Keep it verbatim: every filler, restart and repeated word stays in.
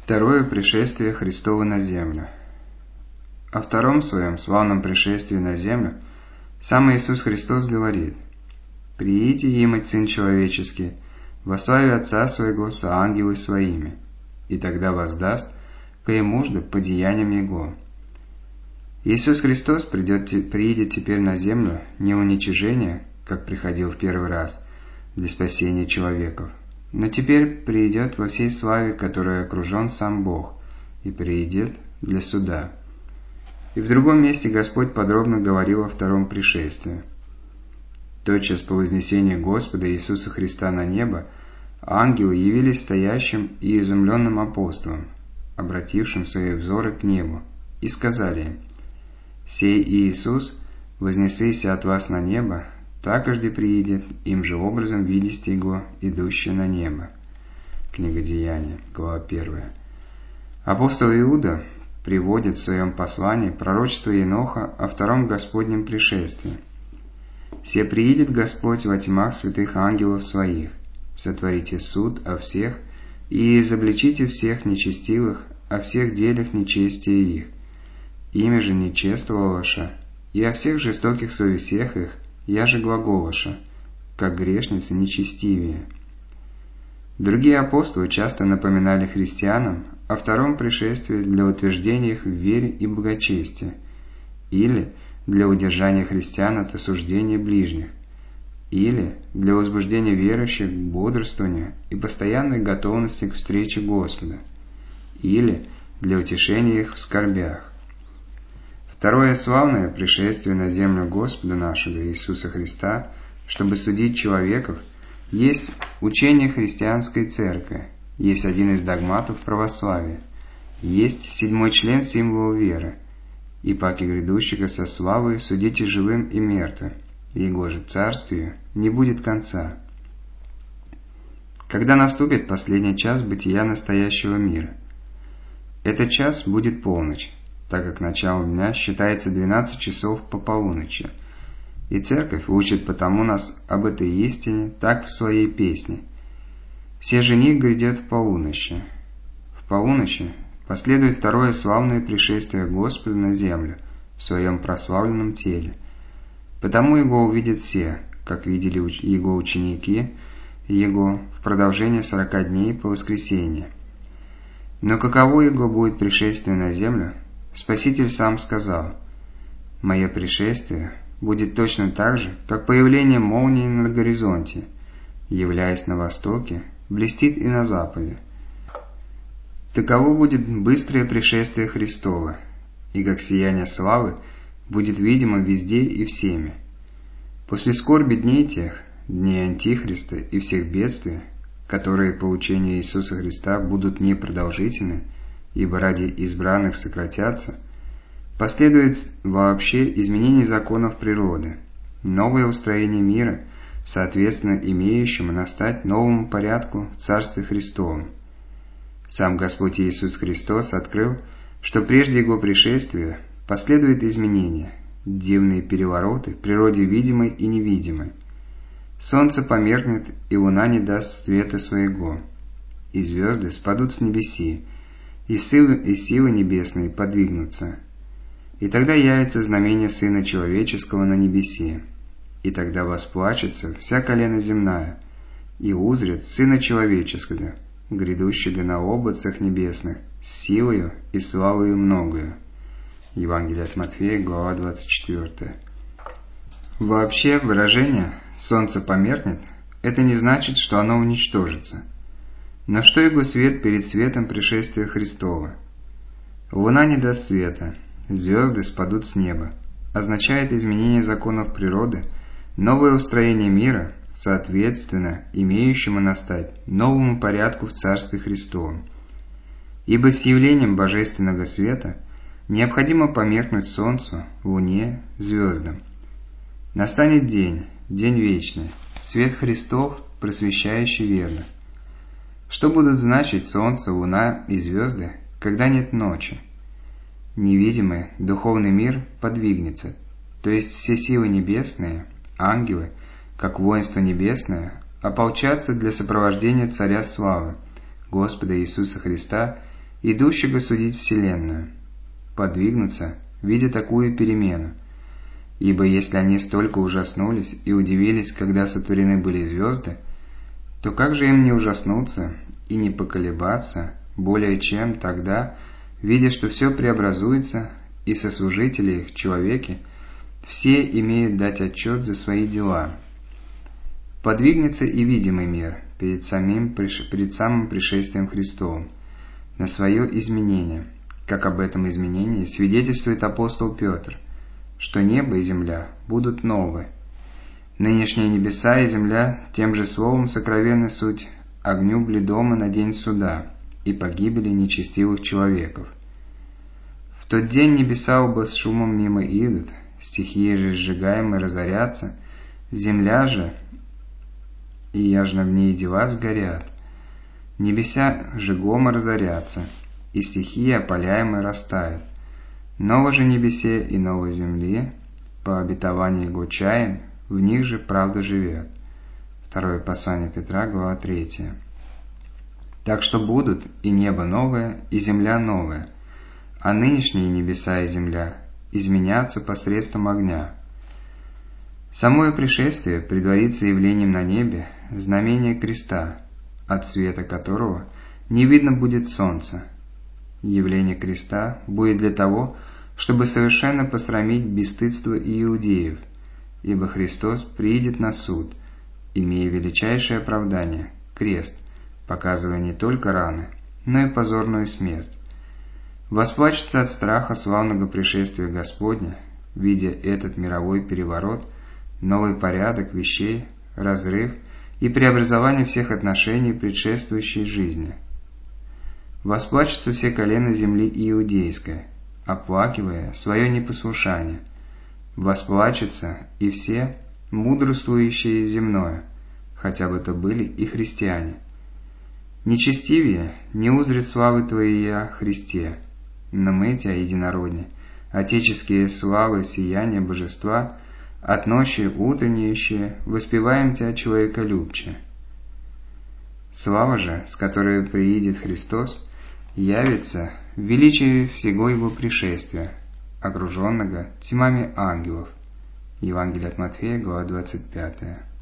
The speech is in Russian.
Второе пришествие Христово на землю. О втором своем славном пришествии на землю сам Иисус Христос говорит: «Приидите имать Сын Человеческий, во славе Отца Своего со ангелы Своими, и тогда воздаст каемужду по деяниям Его». Иисус Христос придет, приидет теперь на землю не в уничижение, как приходил в первый раз, для спасения человеков, но теперь приидет во всей славе, которой окружен сам Бог, и приидет для суда. И в другом месте Господь подробно говорил о втором пришествии. Тотчас по вознесении Господа Иисуса Христа на небо ангелы явились стоящим и изумленным апостолам, обратившим свои взоры к небу, и сказали им: «Сей Иисус, вознесися от вас на небо, такожды приидет, им же образом видите Его, идущего на небо». Книга Деяний, глава первая. Апостол Иуда приводит в своем послании пророчество Еноха о втором Господнем пришествии. «Се приидет Господь во тьмах святых ангелов Своих, сотворите суд о всех, и изобличите всех нечестивых о всех делях нечестия их, имя же нечествовавша, и о всех жестоких совестях их, я же глаголоша, как грешницы нечестивее». Другие апостолы часто напоминали христианам о втором пришествии для утверждения их в вере и благочестии, или для удержания христиан от осуждения ближних, или для возбуждения верующих к бодрствованию и постоянной готовности к встрече Господа, или для утешения их в скорбях. Второе славное пришествие на землю Господа нашего Иисуса Христа, чтобы судить человеков, есть учение христианской церкви, есть один из догматов православия, есть седьмой член символа веры, и паки грядущего со славой судите живым и мертвым, и Его же царствию не будет конца. Когда наступит последний час бытия настоящего мира? Этот час будет полночь, так как начало дня считается двенадцать часов по полуночи, и Церковь учит потому нас об этой истине так в своей песне: «Все жених грядет в полуночи». В полуночи последует второе славное пришествие Господа на землю в своем прославленном теле. Потому Его увидят все, как видели Его ученики Его в продолжение сорока дней по воскресенье. Но каково Его будет пришествие на землю, Спаситель сам сказал: «Мое пришествие будет точно так же, как появление молнии на горизонте, являясь на востоке, блестит и на западе. Таково будет быстрое пришествие Христово, и как сияние славы будет видимо везде и всеми. После скорби дней тех, дней Антихриста и всех бедствий, которые по учению Иисуса Христа будут непродолжительны, ибо ради избранных сократятся, последует вообще изменение законов природы, новое устроение мира, соответственно имеющему настать новому порядку в Царстве Христовом. Сам Господь Иисус Христос открыл, что прежде Его пришествия последуют изменения, дивные перевороты в природе видимой и невидимой. Солнце померкнет, и луна не даст света своего, и звезды спадут с небеси, и силы, и силы небесные подвигнутся. И тогда явится знамение Сына Человеческого на небесе, и тогда восплачется вся колено земная, и узрит Сына Человеческого, грядущего на облацах небесных, с силою и славою многою». Евангелие от Матфея, глава двадцать четвёртая. Вообще выражение «солнце померкнет» – это не значит, что оно уничтожится. Но что Его свет перед светом пришествия Христова? Луна не даст света, звезды спадут с неба, означает изменение законов природы, новое устроение мира, соответственно имеющему настать новому порядку в Царстве Христовом. Ибо с явлением божественного света необходимо померкнуть солнцу, луне, звездам. Настанет день, день вечный, свет Христов, просвещающий верных. Что будут значить солнце, луна и звезды, когда нет ночи? Невидимый духовный мир подвигнется, то есть все силы небесные, ангелы, как воинство небесное, ополчатся для сопровождения Царя Славы, Господа Иисуса Христа, идущего судить вселенную, подвигнуться, видя такую перемену. Ибо если они столько ужаснулись и удивились, когда сотворены были звезды, то как же им не ужаснуться и не поколебаться более чем тогда, видя, что все преобразуется, и сослужители их, человеки, все имеют дать отчет за свои дела. Подвигнется и видимый мир перед самим, перед самым пришествием Христовым на свое изменение, как об этом изменении свидетельствует апостол Петр, что небо и земля будут новы. Нынешние небеса и земля тем же словом сокровенны суть огню бледома на день суда и погибели нечестивых человеков. В тот день небеса оба с шумом мимо идут, стихии же сжигаемые разорятся, земля же и яжно в ней дела сгорят. Небеса жигомо разорятся, и стихии опаляемые растают. Ново же небесе и новой земли, по обетованию его чаем, в них же правда живет. Второе послание Петра, глава третья. Так что будут и небо новое, и земля новая, а нынешние небеса и земля изменятся посредством огня. Самое пришествие предварится явлением на небе знамения креста, от света которого не видно будет солнца. Явление креста будет для того, чтобы совершенно посрамить бесстыдство иудеев, ибо Христос приидет на суд, имея величайшее оправдание – крест, показывая не только раны, но и позорную смерть. Восплачется от страха славного пришествия Господня, видя этот мировой переворот, новый порядок вещей, разрыв и преобразование всех отношений предшествующей жизни. Восплачется все колена земли иудейской, оплакивая свое непослушание. Восплачется и все мудрствующие земное, хотя бы то были и христиане. Нечестивее не узрит славы Твоей, Христе, но мы Тебя, единородне, отеческие славы сияния божества, от ночи утреннеющие, воспеваем Тебя человеколюбче. Слава же, с которой приидет Христос, явится в величии всего Его пришествия, окруженного тьмами ангелов. Евангелие от Матфея, глава двадцать пятая.